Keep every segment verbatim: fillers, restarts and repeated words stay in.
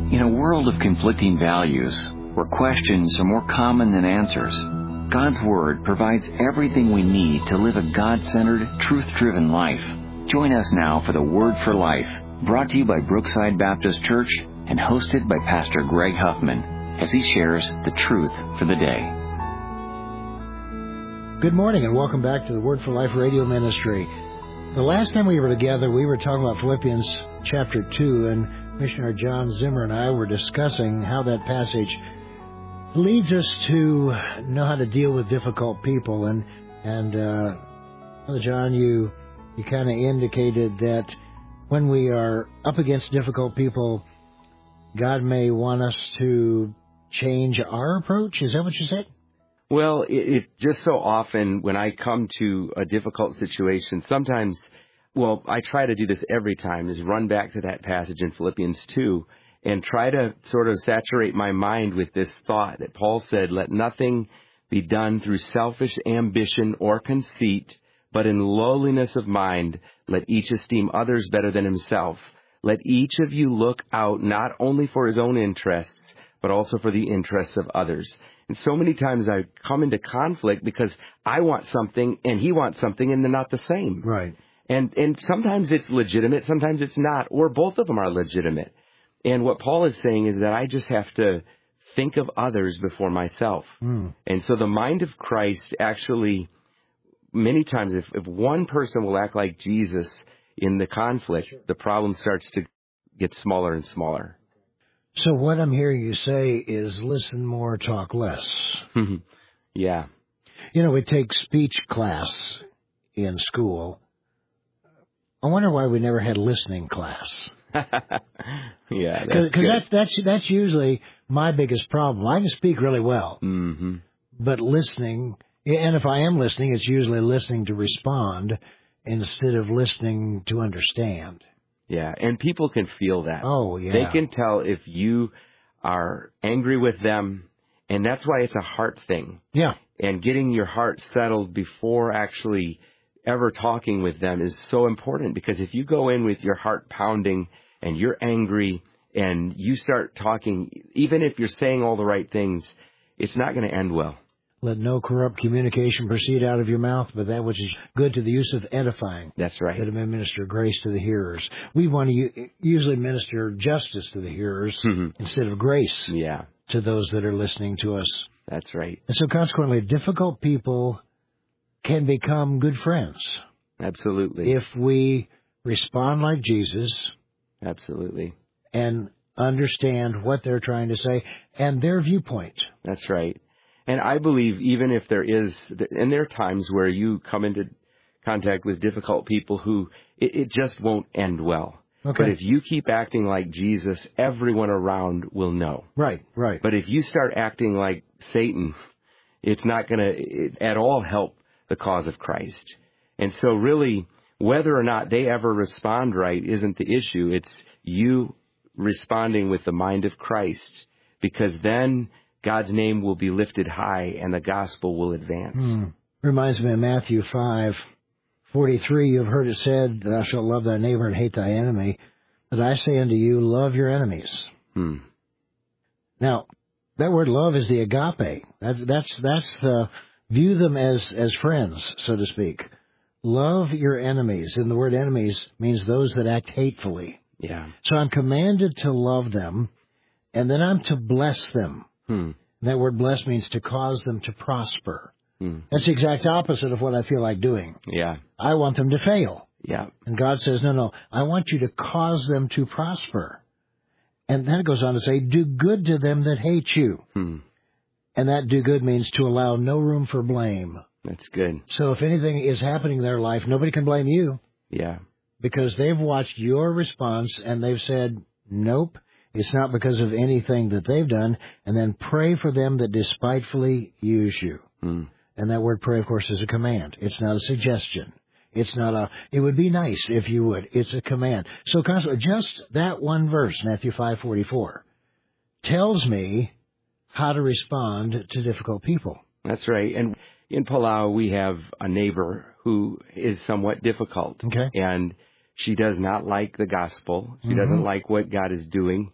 In a world of conflicting values, where questions are more common than answers, God's Word provides everything we need to live a God-centered, truth-driven life. Join us now for the Word for Life, brought to you by Brookside Baptist Church and hosted by Pastor Greg Huffman, as he shares the truth for the day. Good morning and welcome back to the Word for Life radio ministry. The last time we were together, we were talking about Philippians chapter two, and Missionary John Zimmer and I were discussing how that passage leads us to know how to deal with difficult people. And, and uh, Brother John, you, you kind of indicated that when we are up against difficult people, God may want us to change our approach. Is that what you said? Well, it, it just so often when I come to a difficult situation, sometimes, well, I try to do this every time, is run back to that passage in Philippians two and try to sort of saturate my mind with this thought that Paul said, let nothing be done through selfish ambition or conceit, but in lowliness of mind, let each esteem others better than himself. Let each of you look out not only for his own interests, but also for the interests of others. And so many times I come into conflict because I want something and he wants something and they're not the same. Right. And and sometimes it's legitimate, sometimes it's not, or both of them are legitimate. And what Paul is saying is that I just have to think of others before myself. Mm. And so the mind of Christ actually, many times, if, if one person will act like Jesus in the conflict, sure, the problem starts to get smaller and smaller. So what I'm hearing you say is listen more, talk less. Yeah. You know, we take speech class in school. I wonder why we never had listening class. Yeah, that's Because that's, that's, that's usually my biggest problem. I can speak really well, mm-hmm. but listening, and if I am listening, it's usually listening to respond instead of listening to understand. Yeah, and people can feel that. Oh, yeah. They can tell if you are angry with them, and that's why it's a heart thing. Yeah. And getting your heart settled before actually ever talking with them is so important, because if you go in with your heart pounding and you're angry and you start talking, even if you're saying all the right things, it's not going to end well. Let no corrupt communication proceed out of your mouth, but that which is good to the use of edifying. That's right. That it may minister grace to the hearers. We want to u- usually minister justice to the hearers mm-hmm. instead of grace yeah. to those that are listening to us. That's right. And so consequently, difficult people can become good friends. Absolutely. If we respond like Jesus. Absolutely. And understand what they're trying to say and their viewpoint. That's right. And I believe even if there is, and there are times where you come into contact with difficult people who it, it just won't end well. Okay. But if you keep acting like Jesus, everyone around will know. Right, right. But if you start acting like Satan, it's not going to at all help the cause of Christ. And so really, whether or not they ever respond right isn't the issue. It's you responding with the mind of Christ, because then God's name will be lifted high and the gospel will advance. Hmm. Reminds me of Matthew five forty-three. You have heard it said, thou shalt love thy neighbor and hate thy enemy. But I say unto you, love your enemies. Hmm. Now, that word love is the agape. That, that's, that's, uh, view them as, as friends, so to speak. Love your enemies. And the word enemies means those that act hatefully. Yeah. So I'm commanded to love them, and then I'm to bless them. Hmm. That word bless means to cause them to prosper. Hmm. That's the exact opposite of what I feel like doing. Yeah. I want them to fail. Yeah. And God says, no, no, I want you to cause them to prosper. And then it goes on to say, do good to them that hate you. Hmm. And that do good means to allow no room for blame. That's good. So if anything is happening in their life, nobody can blame you. Yeah. Because they've watched your response and they've said, nope, it's not because of anything that they've done. And then pray for them that despitefully use you. Hmm. And that word pray, of course, is a command. It's not a suggestion. It's not a, it would be nice if you would. It's a command. So consequently, just that one verse, Matthew five forty-four, tells me how to respond to difficult people. That's right. And in Palau, we have a neighbor who is somewhat difficult. Okay. And she does not like the gospel. She mm-hmm. doesn't like what God is doing.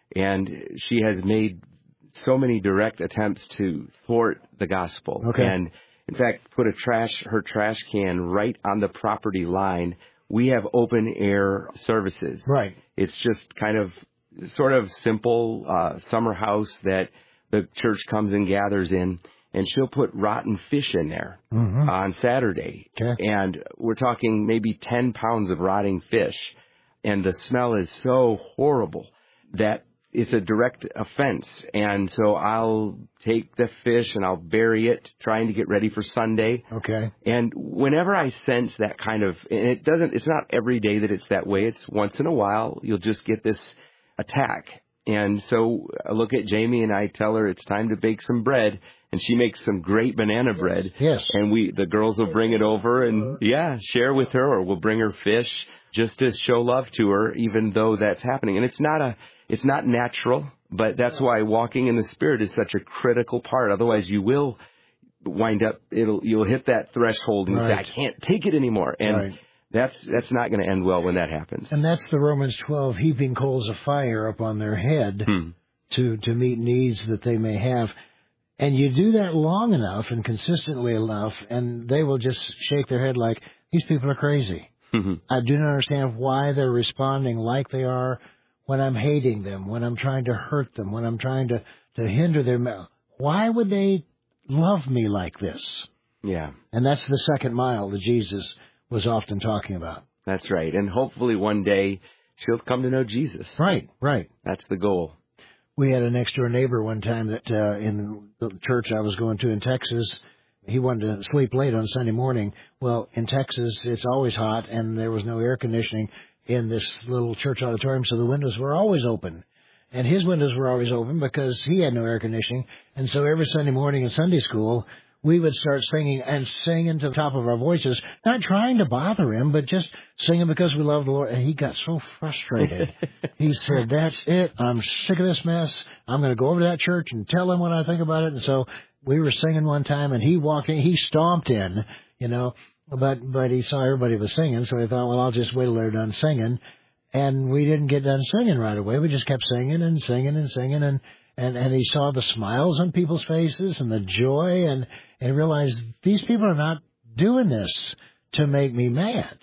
and she has made so many direct attempts to thwart the gospel. Okay. And in fact, put a trash her trash can right on the property line. We have open air services. Right. It's just kind of sort of simple uh, summer house that the church comes and gathers in, and she'll put rotten fish in there mm-hmm. on Saturday. Okay. And we're talking maybe ten pounds of rotting fish. And the smell is so horrible that it's a direct offense. And so I'll take the fish and I'll bury it, trying to get ready for Sunday. Okay. And whenever I sense that kind of, and it doesn't, it's not every day that it's that way. It's once in a while, you'll just get this attack. And so I look at Jamie and I tell her it's time to bake some bread. And she makes some great banana bread. Yes. And we, the girls will bring it over and, yeah, share with her, or we'll bring her fish just to show love to her, even though that's happening. And it's not a, it's not natural, but that's why walking in the Spirit is such a critical part. Otherwise, you will wind up, it'll, you'll hit that threshold and right. say, I can't take it anymore. And right. that's, that's not going to end well when that happens. And that's the Romans twelve, heaping coals of fire upon their head Hmm. to, to meet needs that they may have. And you do that long enough and consistently enough, and they will just shake their head like, these people are crazy. Mm-hmm. I do not understand why they're responding like they are when I'm hating them, when I'm trying to hurt them, when I'm trying to, to hinder their... Why would they love me like this? Yeah. And that's the second mile that Jesus was often talking about. That's right. And hopefully one day she'll come to know Jesus. Right, right. That's the goal. We had a next-door neighbor one time that uh, in the church I was going to in Texas, he wanted to sleep late on Sunday morning. Well, in Texas, it's always hot, and there was no air conditioning in this little church auditorium, so the windows were always open. And his windows were always open because he had no air conditioning. And so every Sunday morning in Sunday school, we would start singing and singing to the top of our voices, not trying to bother him, but just singing because we love the Lord. And he got so frustrated. He said, that's it. I'm sick of this mess. I'm going to go over to that church and tell them what I think about it. And so we were singing one time, and he walked in, he stomped in, you know, but but he saw everybody was singing, so he thought, well, I'll just wait till they're done singing. And we didn't get done singing right away. We just kept singing and singing and singing, and And, and he saw the smiles on people's faces and the joy, and, and realized these people are not doing this to make me mad.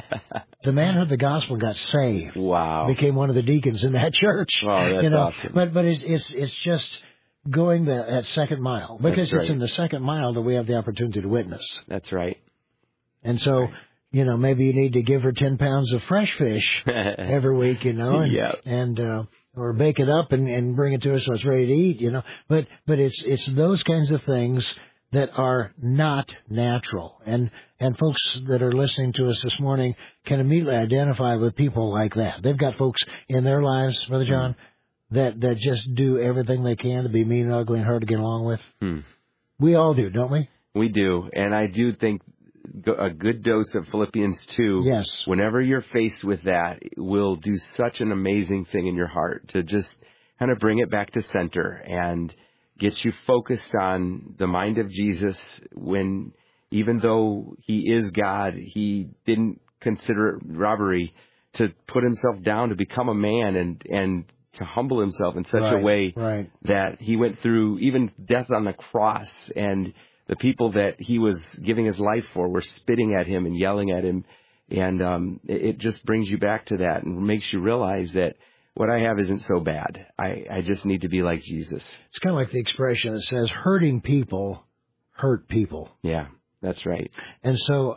The man heard the gospel, got saved. Wow. Became one of the deacons in that church. Wow, that's you know? awesome. But, but it's, it's, it's just going that, that second mile. Because That's right. it's in the second mile that we have the opportunity to witness. That's right. And so, right. you know, maybe you need to give her ten pounds of fresh fish every week, you know, and, yep. and, uh, or bake it up and, and bring it to us so it's ready to eat, you know. But, but it's, it's those kinds of things that are not natural. And, and folks that are listening to us this morning can immediately identify with people like that. They've got folks in their lives, Brother John, mm. that, that just do everything they can to be mean and ugly and hard to get along with. Hmm. We all do, don't we? We do. And I do think a good dose of Philippians two, yes. whenever you're faced with that, will do such an amazing thing in your heart to just kind of bring it back to center and get you focused on the mind of Jesus when, even though he is God, he didn't consider it robbery to put himself down to become a man and, and to humble himself in such right, a way right. that he went through even death on the cross, and the people that he was giving his life for were spitting at him and yelling at him. And um, it, it just brings you back to that and makes you realize that what I have isn't so bad. I, I just need to be like Jesus. It's kind of like the expression that says, hurting people hurt people. Yeah, that's right. And so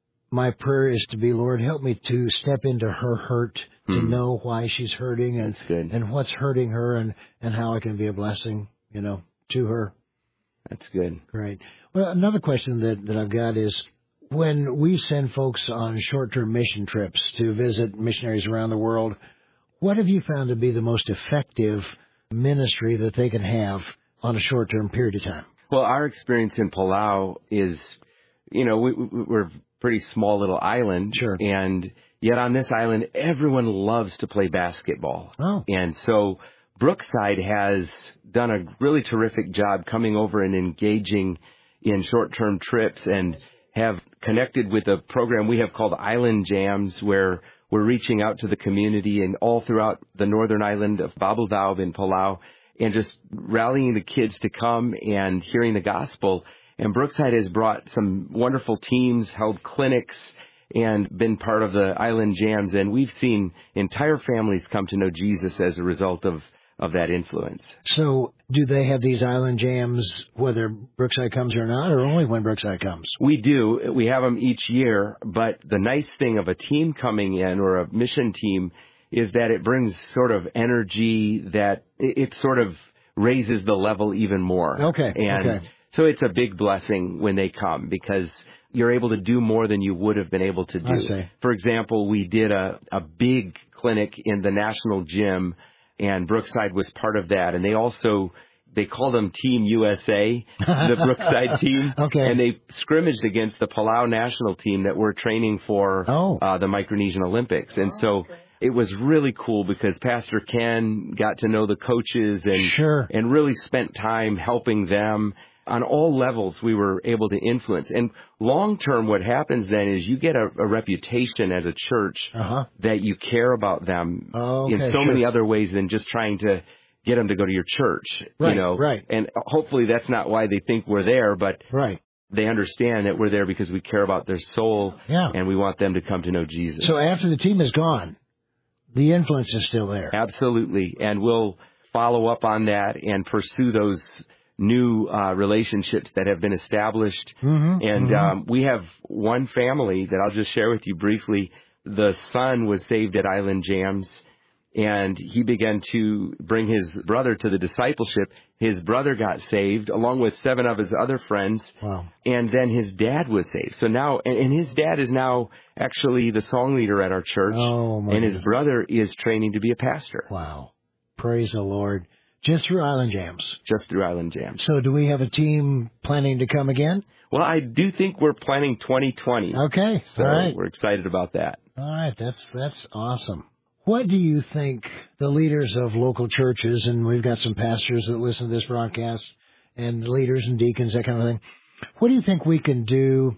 my prayer is to be, Lord, help me to step into her hurt, to hmm. know why she's hurting and, that's good. and what's hurting her, and, and how I can be a blessing, you know, to her. That's good. Great. Well, another question that, that I've got is, when we send folks on short-term mission trips to visit missionaries around the world, what have you found to be the most effective ministry that they can have on a short-term period of time? Well, our experience in Palau is, you know, we, we're a pretty small little island. Sure. And yet on this island, everyone loves to play basketball. Oh. And so Brookside has done a really terrific job coming over and engaging in short-term trips, and have connected with a program we have called Island Jams, where we're reaching out to the community and all throughout the northern island of Babel Daub in Palau and just rallying the kids to come and hearing the gospel. And Brookside has brought some wonderful teams, held clinics, and been part of the Island Jams. And we've seen entire families come to know Jesus as a result of, of that influence. So do they have these Island Jams whether Brookside comes or not, or only when Brookside comes? We do. We have them each year. But the nice thing of a team coming in or a mission team is that it brings sort of energy that it sort of raises the level even more. Okay. And okay. So it's a big blessing when they come because you're able to do more than you would have been able to do. I see. For example, we did a, a big clinic in the National Gym, and Brookside was part of that. And they also, they call them Team U S A, the Brookside team. Okay. And they scrimmaged against the Palau national team that we're training for oh. uh, the Micronesian Olympics. And oh, so okay. It was really cool because Pastor Ken got to know the coaches and sure. and really spent time helping them. On all levels, we were able to influence. And long-term, what happens then is you get a, a reputation as a church uh-huh. that you care about them oh, okay, in so sure. many other ways than just trying to get them to go to your church. Right, you know? right. And hopefully that's not why they think we're there, but right. they understand that we're there because we care about their soul yeah. and we want them to come to know Jesus. So after the team is gone, the influence is still there. Absolutely. And we'll follow up on that and pursue those new uh, relationships that have been established. Mm-hmm, and mm-hmm. Um, we have one family that I'll just share with you briefly. The son was saved at Island Jams, and he began to bring his brother to the discipleship. His brother got saved along with seven of his other friends. Wow. And then his dad was saved. So now, and, and his dad is now actually the song leader at our church. Oh, my and his goodness. brother is training to be a pastor. Wow. Praise the Lord. Just through Island Jams. Just through Island Jams. So do we have a team planning to come again? Well, I do think we're planning twenty twenty. Okay. So all right. we're excited about that. All right. That's that's awesome. What do you think the leaders of local churches, and we've got some pastors that listen to this broadcast, and leaders and deacons, that kind of thing, what do you think we can do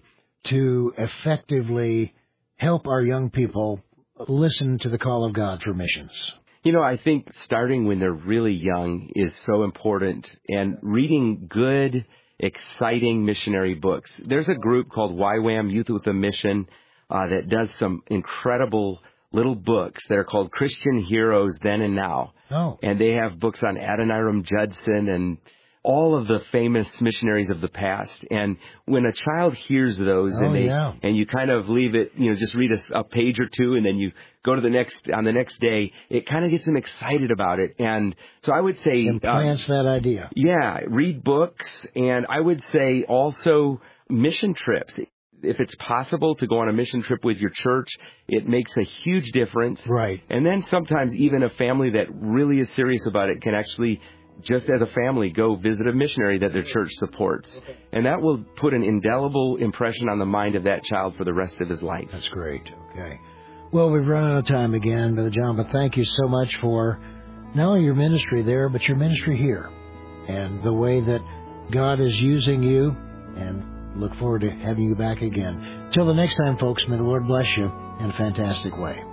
to effectively help our young people listen to the call of God for missions? You know, I think starting when they're really young is so important, and reading good, exciting missionary books. There's a group called Y WAM, Youth with a Mission, uh, that does some incredible little books that are called Christian Heroes Then and Now. Oh. And they have books on Adoniram Judson and all of the famous missionaries of the past. And when a child hears those oh, and they yeah. and you kind of leave it, you know, just read a, a page or two and then you go to the next, on the next day, it kind of gets them excited about it. And so I would say... Implants uh, that idea. Yeah, read books. And I would say also mission trips. If it's possible to go on a mission trip with your church, it makes a huge difference. Right. And then sometimes even a family that really is serious about it can actually, just as a family, go visit a missionary that their church supports. And that will put an indelible impression on the mind of that child for the rest of his life. That's great. Okay. Well, we've run out of time again, Brother John, but thank you so much for not only your ministry there, but your ministry here and the way that God is using you, and look forward to having you back again. Till the next time, folks, may the Lord bless you in a fantastic way.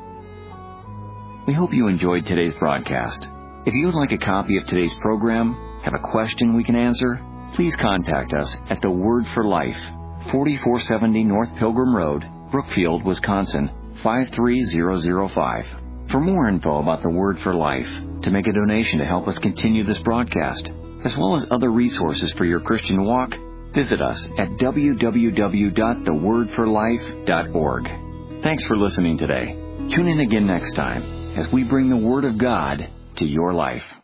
We hope you enjoyed today's broadcast. If you would like a copy of today's program, have a question we can answer, please contact us at The Word for Life, forty-four seventy North Pilgrim Road, Brookfield, Wisconsin, five three zero zero five. For more info about The Word for Life, to make a donation to help us continue this broadcast, as well as other resources for your Christian walk, visit us at w w w dot the word for life dot org. Thanks for listening today. Tune in again next time as we bring the Word of God to your life.